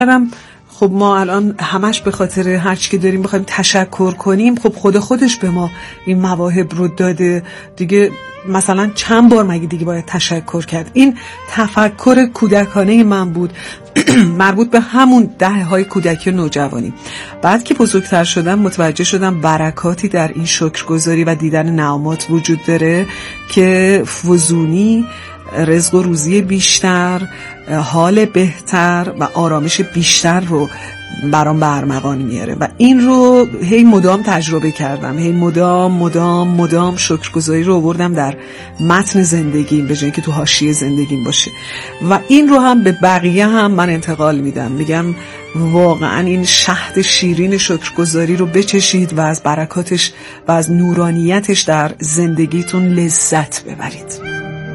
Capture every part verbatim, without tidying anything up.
خب ما الان همش به خاطر هر چی که داریم بخوایم تشکر کنیم، خب خود خودش به ما این مواهب رو داده دیگه. مثلا چند بار مگه دیگه باید تشکر کرد؟ این تفکر کودکانه من بود مربوط به همون دهه های کودکی و نوجوانی. بعد که بزرگتر شدم متوجه شدم برکاتی در این شکرگزاری و دیدن نعمات وجود داره که فزونی، رزق و روزی بیشتر، حال بهتر و آرامش بیشتر رو برام برمغان میاره و این رو هی مدام تجربه کردم، هی مدام مدام مدام شکرگزاری رو آوردم در متن زندگیم به جای اینکه تو حاشیه زندگیم باشه و این رو هم به بقیه هم من انتقال میدم. میگم واقعا این شهد شیرین شکرگزاری رو بچشید و از برکاتش و از نورانیتش در زندگیتون لذت ببرید.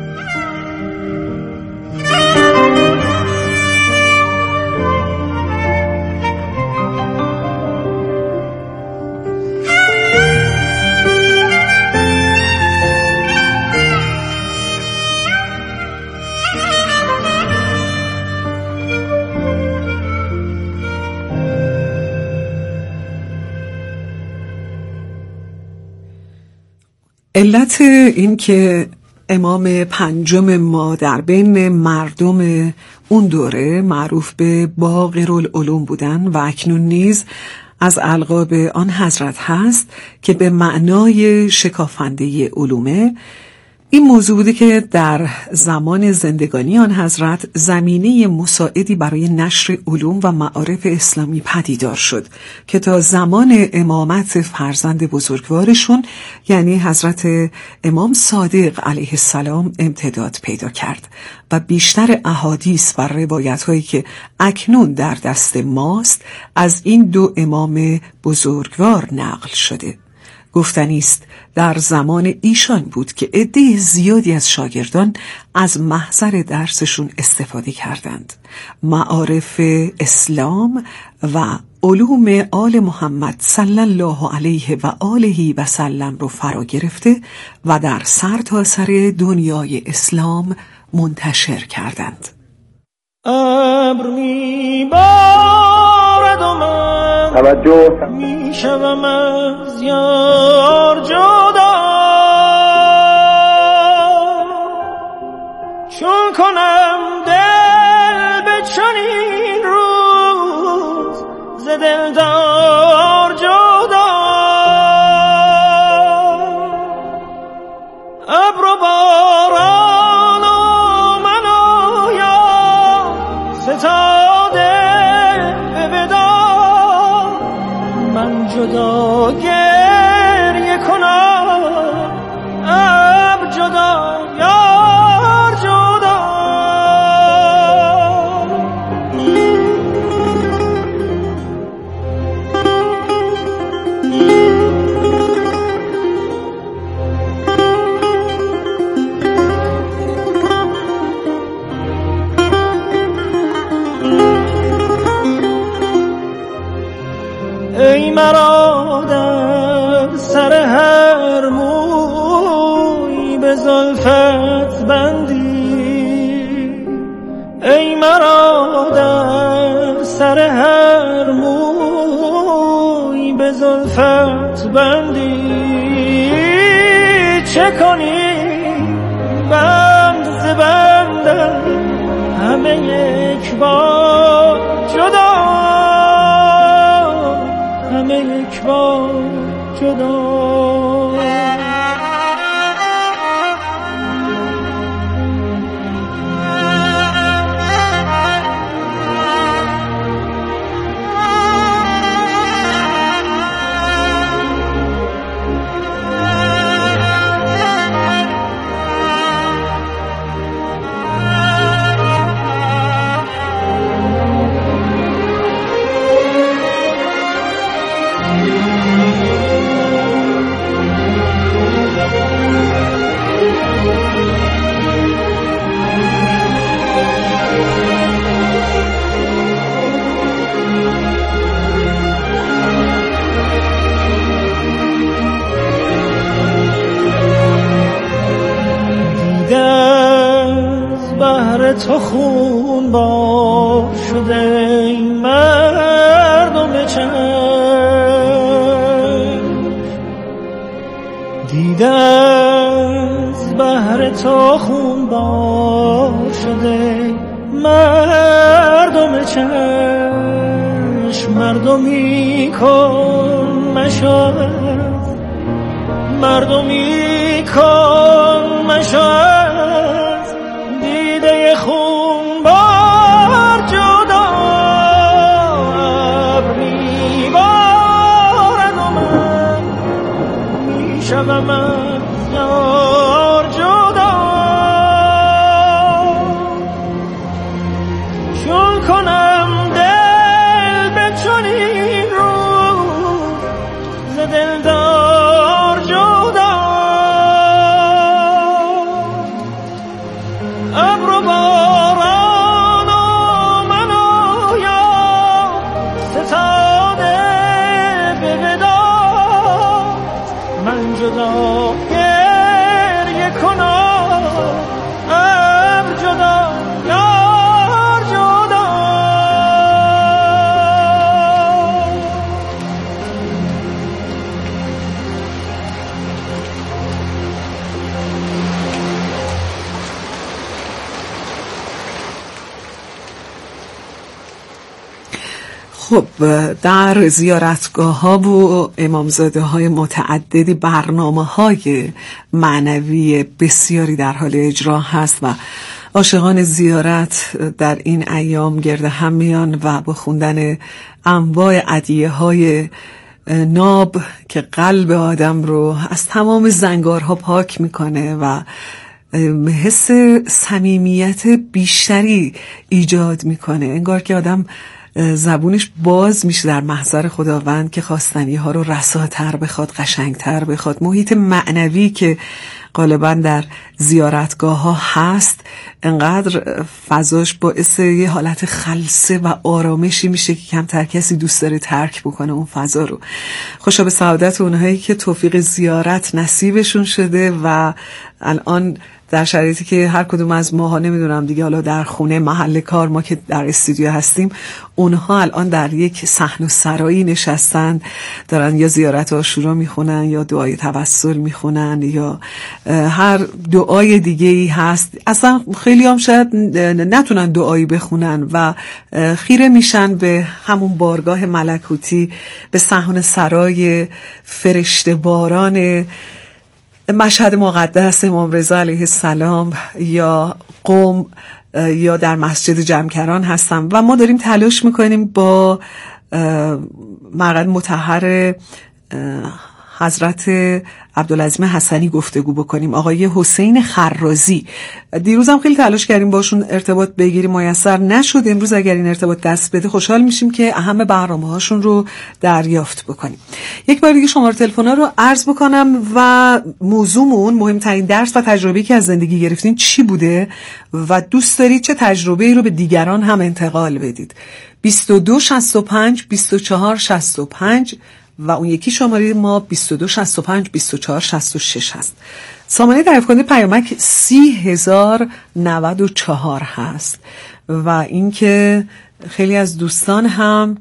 علت این که امام پنجم ما در بین مردم اون دوره معروف به باقرالعلوم بودن و اکنون نیز از القاب آن حضرت هست که به معنای شکافنده علومه، این موضوع بوده که در زمان زندگانی آن حضرت زمینه مساعدی برای نشر علوم و معارف اسلامی پدیدار شد که تا زمان امامت فرزند بزرگوارشون یعنی حضرت امام صادق علیه السلام امتداد پیدا کرد و بیشتر احادیث و روایت هایی که اکنون در دست ماست از این دو امام بزرگوار نقل شده. گفتنی است در زمان ایشان بود که عده زیادی از شاگردان از محضر درسشون استفاده کردند. معارف اسلام و علوم آل محمد صلی الله علیه و آله و سلم رو فرا گرفته و در سر تا سر دنیای اسلام منتشر کردند. ابر میبارد و من توجه میشوم از یار جدا، چون کنم دل به چنین روز ز دلدار جدا. ابر و باران و من و یار ستاده به وداع، من جدا گریه کنم ابر جدا یار جدا. ای مرا در سر هر موی به زلفت بندی، ای مرا در سر هر موی به زلفت بندی، چه کنی بند ز بندم همه یک بار جدا، همه یک بار جدا. تو خون بار شده دیده از بهر تو خونبار شده، مردم چشم مردمی کن مشاهد، مردمی کن مشاهد، دیده خونبار جدا ابری بارد و من میشوم از یار جدا، چون کنم دل به چنین رو ز دلدار جدا، ابر و باران و من و یار ستاده به وداع، من جدا گریه کنم ابر جدا یار جدا. خب در زیارتگاه ها و امامزاده های متعددی برنامه های معنوی بسیاری در حال اجرا هست و عاشقان زیارت در این ایام گرد هم میان و با خوندن انواع ادعیه های ناب که قلب آدم رو از تمام زنگارها پاک میکنه و حس صمیمیت بیشتری ایجاد میکنه، انگار که آدم زبونش باز میشه در محضر خداوند که خواستنی ها رو رساتر بخواد، قشنگتر بخواد. محیط معنوی که غالبا در زیارتگاه ها هست انقدر فضاش باعث یه حالت خلسه و آرامشی میشه که کمتر کسی دوست داره ترک بکنه اون فضا رو. خوشا به سعادت اونهایی که توفیق زیارت نصیبشون شده و الان در شرایطی که هر کدوم از ماها نمیدونم دیگه، حالا در خونه محل کار ما که در استودیو هستیم، اونها الان در یک صحن و سرایی نشستن، دارن یا زیارت عاشورا میخونن یا دعای توسل میخونن یا هر دعای دیگه ای هست. اصلا خیلی هم شاید نتونن دعایی بخونن و خیره میشن به همون بارگاه ملکوتی، به صحن سرای فرشته باران مشهد مقدس امام رضا علیه السلام یا قم یا در مسجد جمکران هستم و ما داریم تلاش میکنیم با مقعد مطهر حضرت عبدالعظیم حسنی گفتگو بکنیم. آقای حسین خرازی، دیروزم خیلی تلاش کردیم باشون ارتباط بگیریم، میسر نشد. امروز اگر این ارتباط دست بده خوشحال میشیم که اهم برنامه هاشون رو دریافت بکنیم. یک بار دیگه شماره تلفن ها رو عرض بکنم و موضوعمون مهمترین درس و تجربه‌ای که از زندگی گرفتین چی بوده و دوست دارید چه تجربه‌ای رو به دیگران هم انتقال بدید. بیست و دو شصت و پنج بیست و چهار شصت و پنج و اون یکی شماره ما بیست و دو شصت و پنج بیست و چهار شصت و شش هست. سامانه دریافت کننده پیامک سی هزار و نود و چهار هست و اینکه خیلی از دوستان هم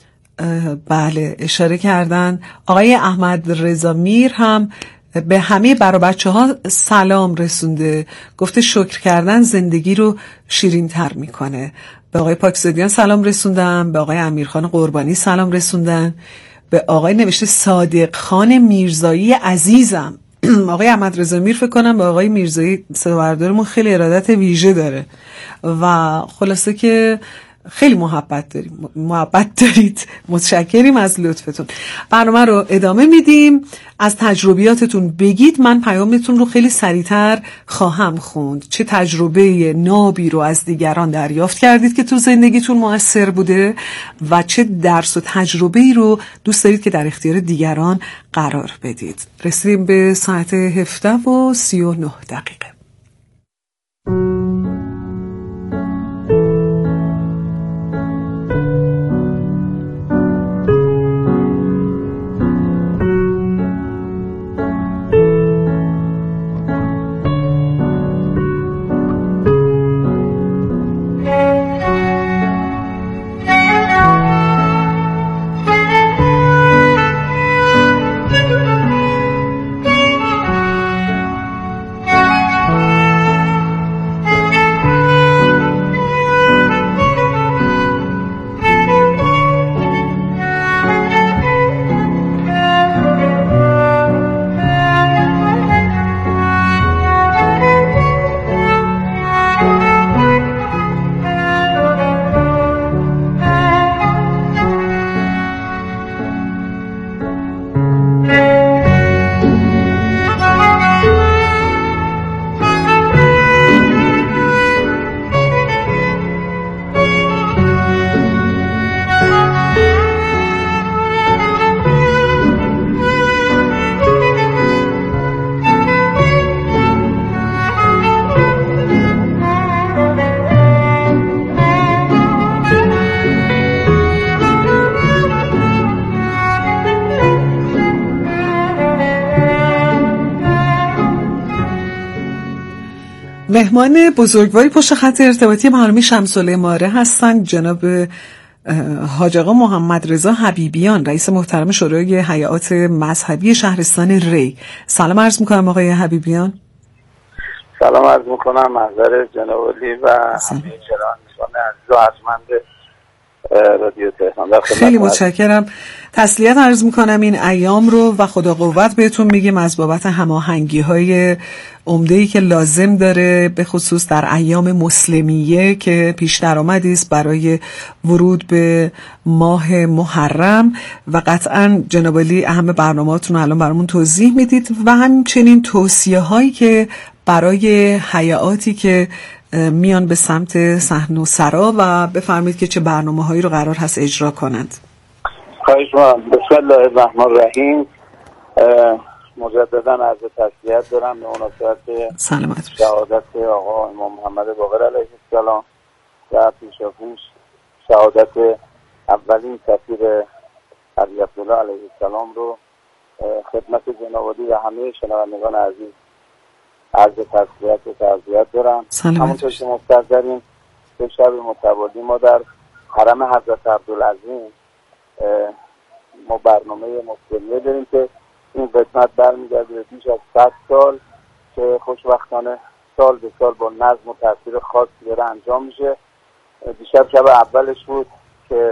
بله اشاره کردن. آقای احمد رضا میر هم به همه برا بچه ها سلام رسونده، گفته شکر کردن زندگی رو شیرین تر میکنه. به آقای پاکزادیان سلام رسوندن، به آقای امیرخان قربانی سلام رسوندن، به آقای نوشته صادق خان میرزایی عزیزم. آقای احمد رضا میر فکر کنم به آقای میرزایی صدابردارمون خیلی ارادت ویژه داره و خلاصه که خیلی محبت داریم محبت دارید. متشکریم از لطفتون. برنامه رو ادامه میدیم. از تجربیاتتون بگید، من پیامتون رو خیلی سریعتر خواهم خوند. چه تجربه نابی رو از دیگران دریافت کردید که تو زندگیتون مؤثر بوده و چه درس و تجربه‌ای رو دوست دارید که در اختیار دیگران قرار بدید. رسیدیم به ساعت هفده و سی و نه دقیقه. مهمان بزرگواری پشت خط ارتباطی برنامه شمس‌الله ماره هستند جناب حاج آقا محمد رضا حبیبیان، رئیس محترم شورای هیئات مذهبی شهرستان ری. سلام عرض میکنم آقای حبیبیان. سلام عرض میکنم محضر جناب علی و همه شنوندگان عزیز و ارجمند رادیو تهران. خیلی متشکرم. تسلیت عرض میکنم این ایام رو و خدا قوت بهتون میگیم از بابت هماهنگی های عمده‌ای که لازم داره، به خصوص در ایام مسلمیه که پیش درآمدی است برای ورود به ماه محرم و قطعاً جناب علی اهم برنامه‌تون رو الان برامون توضیح میدید و همچنین توصیه هایی که برای هیئاتی که میان به سمت صحن و سرا و بفرمایید که چه برنامه‌هایی رو قرار هست اجرا کنند. خواهش می‌کنم. بسم الله الرحمن الرحیم. مجددا عرض تسلیت دارم به مناسبت سلامت شهادت آقا امام محمد باقر علیه السلام و پیشاپیش شهادت اولین سفیر علی عبدالله علیه السلام رو خدمت جناب علی و همه شنوندگان عزیز عرض تسلیت و تعزیت دارم. همونطور که مستحضر داریم به شب متوالی ما در حرم حضرت عبدالعظیم ما برنامه مسلمیه داریم که این قسمت برمیگرده بیش از صد سال که خوشبختانه سال به سال با نظم و تاثیر خاصی داره انجام میشه. دیشب شب اولش بود که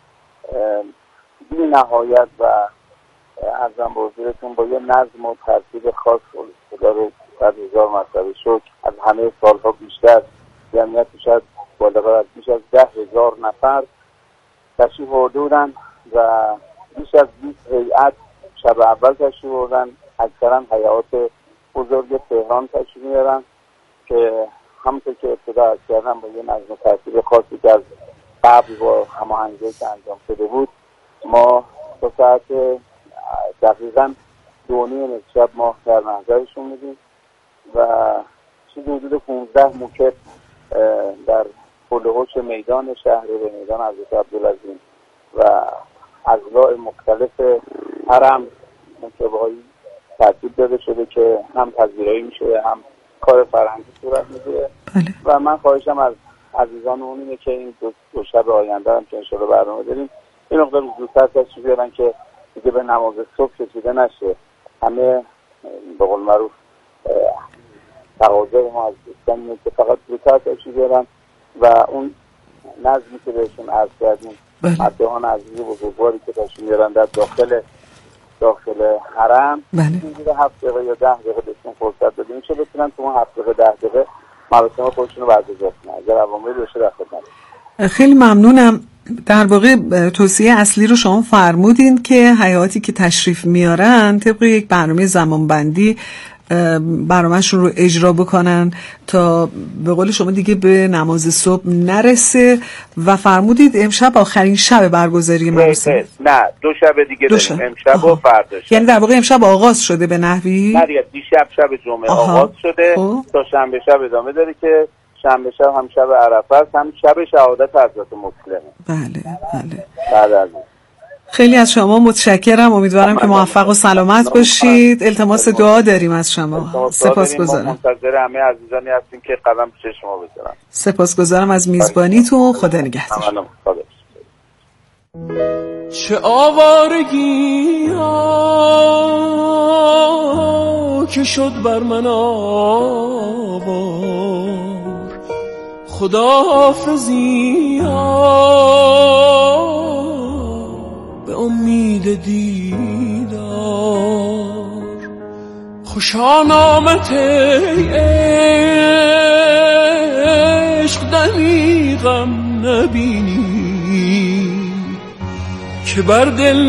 بی نهایت و عرضم به حضورتون با یه نظم و ترتیب خاص خدا رو صد هزار مرتبه شکر از همه سالها بیشتر، جمعیت شاید بالغ از بیش از ده هزار نفر تشریف آورده بودن و بیش از بیست هیئت شب اول تشریف آوردن. اکثرا هیئات بزرگ تهران تشریف میارن که همونطور که ابتدا عرض کردم با یه نظم و ترتیب خاصی که از قبل با هماهنگی که انجام شده بود ما تا ساعت دقیقاً دو نیم شب ما در نظرشون میدیم و چیزی حدود پانزده موکب در پل و حوش میدان شهر به میدان حضرت عبدالعظیم و اضلاع مختلف حرم موکب‌هایی ترتیب داده شده که هم پذیرایی میشه هم کار فرهنگی صورت میگیره. و من خواهشم از عزیزان اون اینه که این دو, دو شب آینده هم که انشاءالله برنامه داریم این مقدار زودتر تشریف بیارن که دیگه به نماز صبح کشیده نشه. همه به قول معروف تقاضای ما از دوستان اینه که فقط زودتر تشریف بیارن و اون نظمی که بهشون عرض کردیم مدهان عزیز بزرگواری که تشریف بیارن در داخل داخل حرم اینجوری هفت دقیقه یا ده دقیقه بهشون فرصت بدیم چه بتونن تو اون هفت دقیقه ده دقیقه مراسم خودشون رو برگزار کنن. اگر عواملی باشه در خدمت. خیلی ممنونم. در واقع توصیه اصلی رو شما فرمودین که هیئاتی که تشریف میارن طبق یک برنامه زمانبندی برنامه‌شون رو اجرا بکنن تا به قول شما دیگه به نماز صبح نرسه و فرمودید امشب آخرین شب برگزاری مراسم. نه دو شب دیگه دو شب. داریم امشب و فردا. یعنی در واقع امشب آغاز شده به نحوی؟ نه دیشب شب جمعه آها. آغاز شده خوب. تا شنبه شب ادامه داره که شنبه شب هم شب عرفه است هم شب شهادت حضرت مسلمه. بله بله. بله. خیلی از شما متشکرم. امیدوارم که موفق و سلامت باشید. التماس دعا داریم از شما. سپاسگزارم. منتظر همه عزیزانی هستیم که قدم پیش شما بذارن. سپاسگزارم از میزبانیتون. خدا نگهدار. چه آوارگی ها که شد بر من آوار، خداحافظی ها به امید دیدار، خوشا نامت عشق دمی غم نبینی که بر دل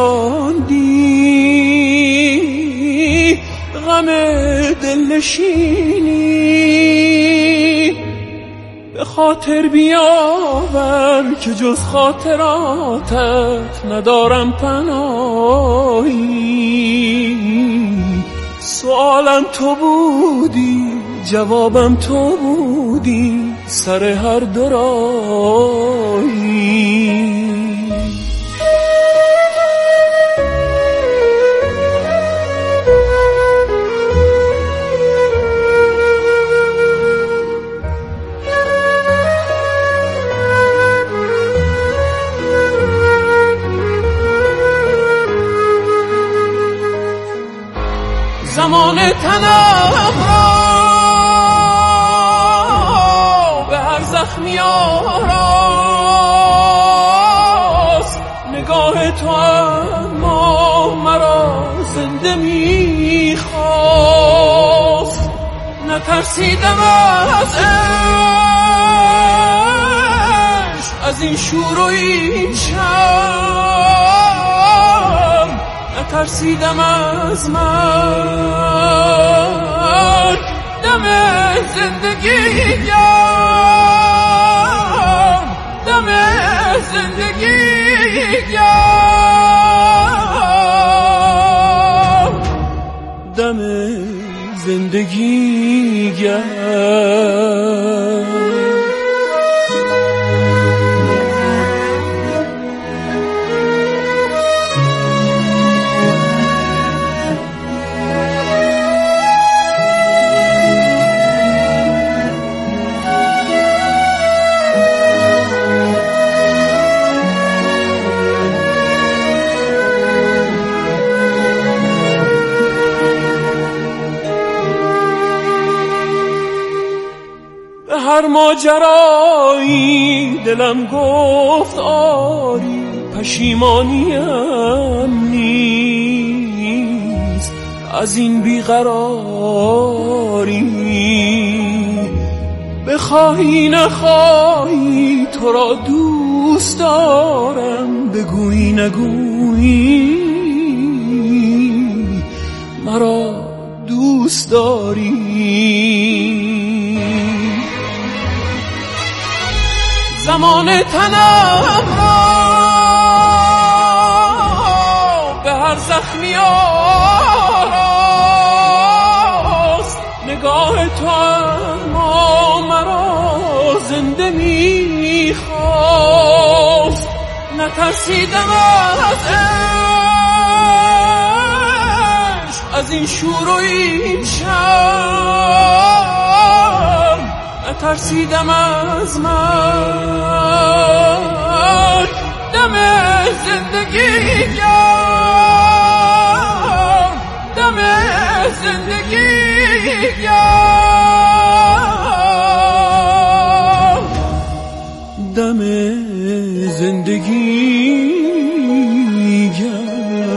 نشاندی غم دل نشینی، به خاطر بیاور که جز خاطراتت ندارم پناهی. سوالم تو بودی جوابم تو بودی سر هر دو راهی. زمان تنم را به هر زخمی آراست. نگاه تو اما مرا زنده میخواست. نترسیدم از عشق، از این شور و این شرم. نترسیدم از مرگ، دم زندگی گرم، دم زندگی گرم، دم زندگی گرم. هر ماجرایی دلم گفت آری، پشیمانیم نیست از این بیقراری. بخواهی نخواهی تو را دوست دارم، بگویی نگویی مرا دوست داری. زمان تنم را به هر زخمی آراست. نگاه تو اما مرا زنده میخواست. نترسیدم از عشق، از این شور و این شرم. نترسیدم از مرگ، دم زندگی گرم، دم زندگی گرم، دم زندگی گرم.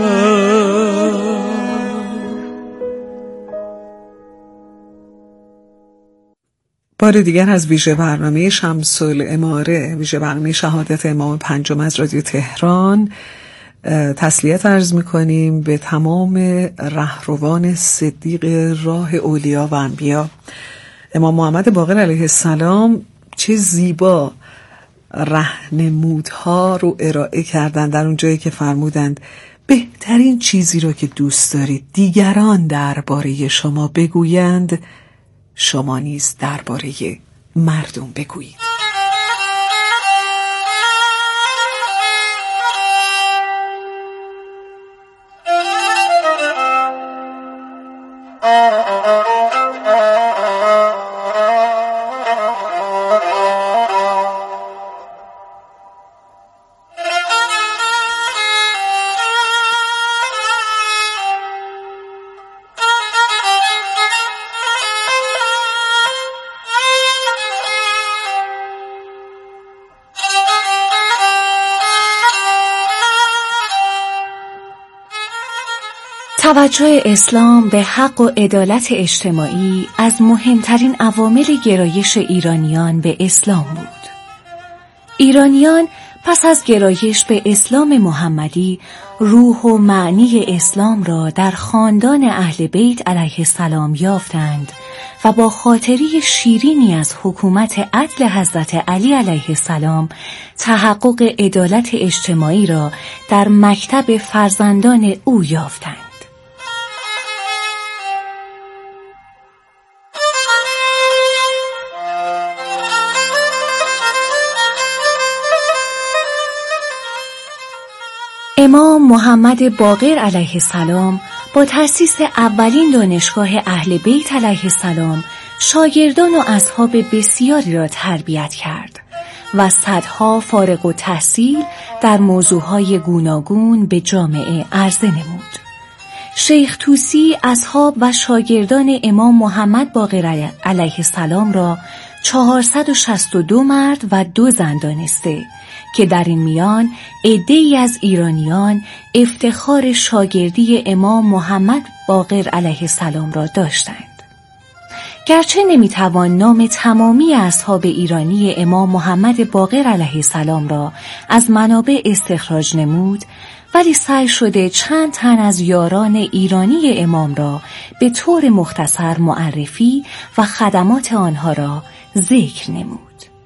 بار دیگر از ویژه برنامه شمس العماره، ویژه برنامه شهادت امام پنجم از رادیو تهران، تسلیت عرض می‌کنیم به تمام رهروان صدیق راه اولیا و انبیا. امام محمد باقر علیه السلام چه زیبا راهنمودها رو ارائه کردند در اون جایی که فرمودند بهترین چیزی رو که دوست دارید دیگران درباره شما بگویند، شما نیز درباره مردم بگویید. توجه اسلام به حق و عدالت اجتماعی از مهمترین عوامل گرایش ایرانیان به اسلام بود. ایرانیان پس از گرایش به اسلام محمدی روح و معنی اسلام را در خاندان اهل بیت علیه السلام یافتند و با خاطری شیرینی از حکومت عدل حضرت علی علیه السلام تحقق عدالت اجتماعی را در مکتب فرزندان او یافتند. امام محمد باقر علیه السلام با تأسیس اولین دانشگاه اهل بیت علیه السلام شاگردان و اصحاب بسیاری را تربیت کرد و صدها فارغ التحصیل در موضوعهای گوناگون به جامعه عرضه نمود. شیخ طوسی اصحاب و شاگردان امام محمد باقر علیه السلام را چهارصد و شصت و دو مرد و دو زن دانسته که در این میان عده‌ای از ایرانیان افتخار شاگردی امام محمد باقر علیه السلام را داشتند. گرچه نمیتوان نام تمامی اصحاب ایرانی امام محمد باقر علیه السلام را از منابع استخراج نمود، ولی سعی شده چند تن از یاران ایرانی امام را به طور مختصر معرفی و خدمات آنها را ذکر نمود.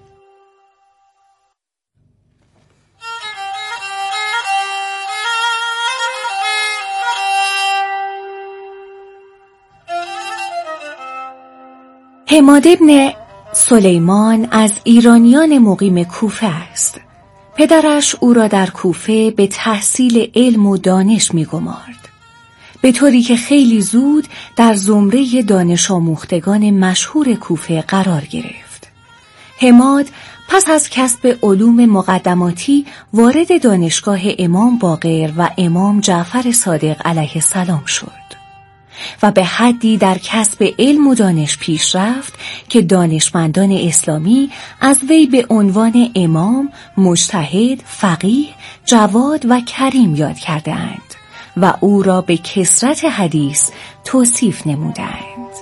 حماد ابن سلیمان از ایرانیان مقیم کوفه است. پدرش او را در کوفه به تحصیل علم و دانش می‌گمارد، به طوری که خیلی زود در زمره دانش آموختگان مشهور کوفه قرار گرفت. حماد پس از کسب علوم مقدماتی وارد دانشگاه امام باقر و امام جعفر صادق علیه السلام شد و به حدی در کسب علم و دانش پیش رفت که دانشمندان اسلامی از وی به عنوان امام، مجتهد، فقیه، جواد و کریم یاد کرده اند و او را به کثرت حدیث توصیف نمودند.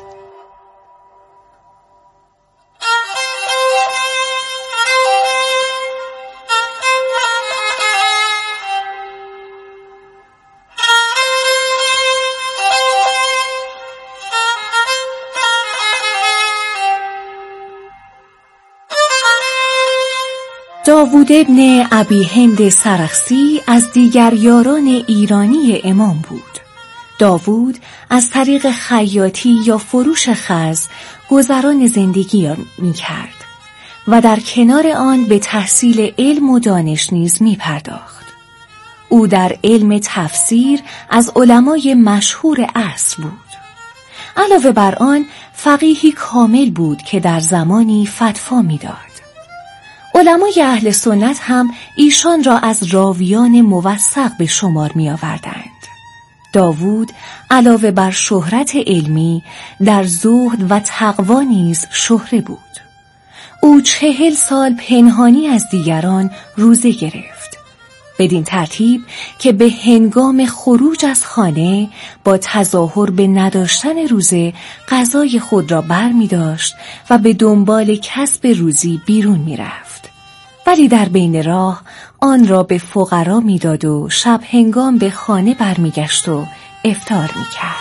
داوود ابن ابی هند سرخسی از دیگر یاران ایرانی امام بود. داوود از طریق خیاطی یا فروش خز گذران زندگی می کرد و در کنار آن به تحصیل علم و دانش نیز می پرداخت. او در علم تفسیر از علمای مشهور عصر بود. علاوه بر آن فقیهی کامل بود که در زمانی فتوا می داد. علمای اهل سنت هم ایشان را از راویان موثق به شمار می آوردند. داوود علاوه بر شهرت علمی در زهد و تقوا نیز شهره بود. او چهل سال پنهانی از دیگران روزه گرفت، بدین ترتیب که به هنگام خروج از خانه با تظاهر به نداشتن روزه غذای خود را بر می داشت و به دنبال کسب روزی بیرون می رفت. ولی در بین راه آن را به فقرا می داد و شب هنگام به خانه بر می گشت و افطار می کرد.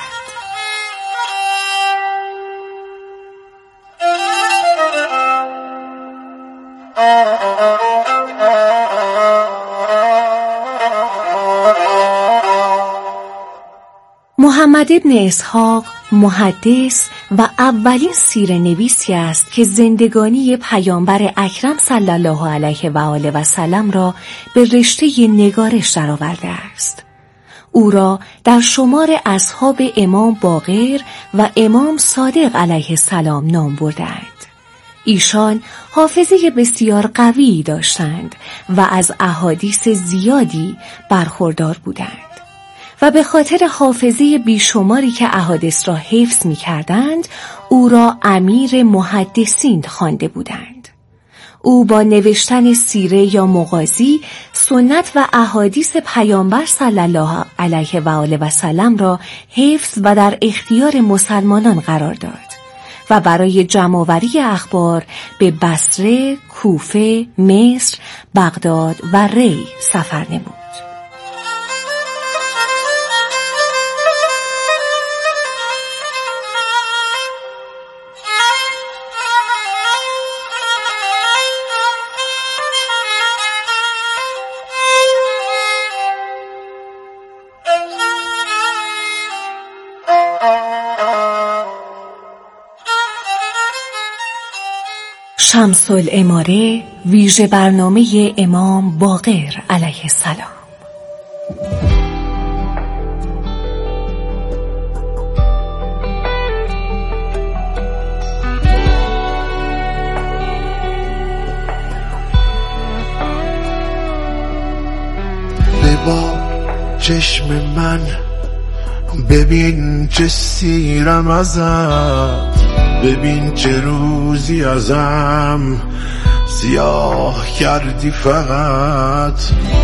محمد ابن اسحاق محدث و اولین سیره نویسی است که زندگانی پیامبر اکرم صلی الله علیه و آله و سلم را به رشته نگارش درآورده است. او را در شمار اصحاب امام باقر و امام صادق علیه السلام نام بردند. ایشان حافظه بسیار قوی داشتند و از احادیث زیادی برخوردار بودند و به خاطر حافظه بیشماری که احادیث را حفظ می کردند او را امیر محدثین خوانده بودند. او با نوشتن سیره یا مغازی سنت و احادیث پیامبر صلی الله علیه و آله و سلم را حفظ و در اختیار مسلمانان قرار داد و برای جمع‌آوری اخبار به بصره، کوفه، مصر، بغداد و ری سفر نمود. شمس العماره ویژه برنامه امام باقر علیه السلام. ببار چشم من ببین چه سیرم ازت، ببین چه روزی ازم سیاه کردی فقط.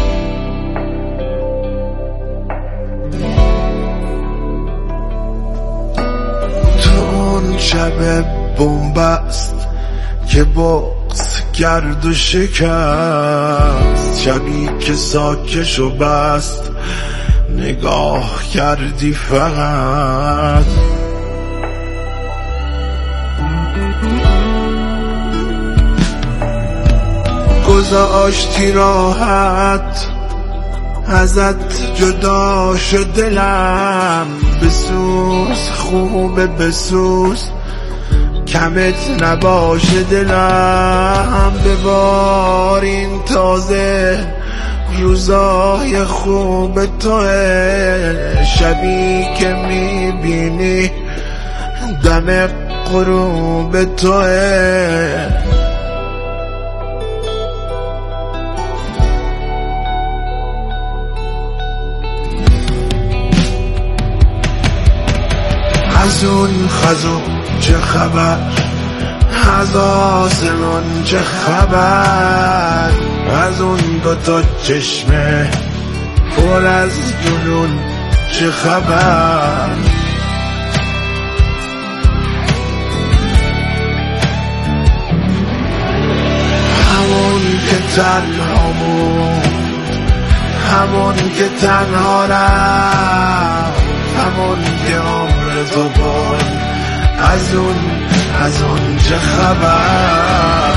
تو اون شب بنبست که بغض کرد و شکست، شبی که ساکش و بست نگاه کردی فقط. گذاشتی راحت ازت جدا شد دلم، بسوز خوبه بسوز کمت نباشه دلم. ببار این تازه روزای خوب توه، شبی که میبینی دم غروب توه. از اون خزو چه خبر، از آسمان چه خبر، از اون دوتا چشمه پر از جنون چه خبر. همون که تنها بود، همون که تنها رفت، همون که عمر تو بود، از اون از اون چه خبر.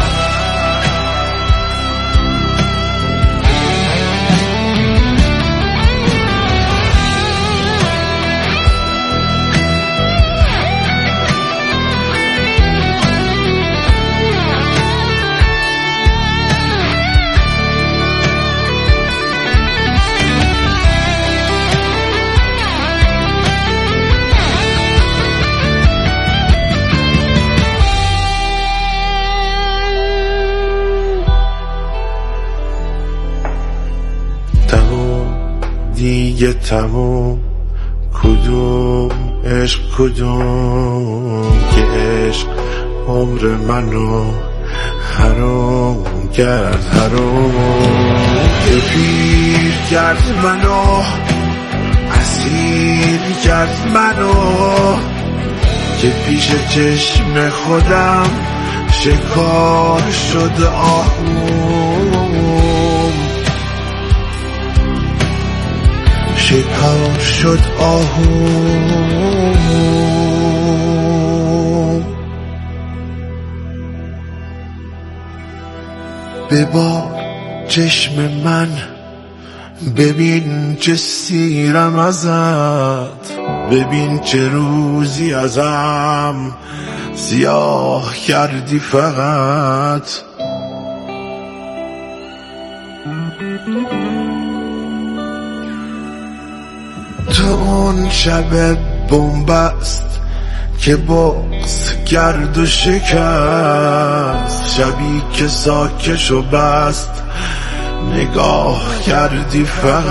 دیگه تموم، کدوم عشق کدوم که عشق عمر منو حرام کرد، حرام که پیر کرد منو، اسیر کرد منو، که پیش چشم خودم شکار شد آهوم، شکار شد آهوم. ببار چشم من، ببین چه سیرم ازت، ببین چه روزی ازم سیاه کردی فقط. تو اون شب بنبست که بغض کرد و شکست، شبی که ساکش و بست نگاه کردی فقط.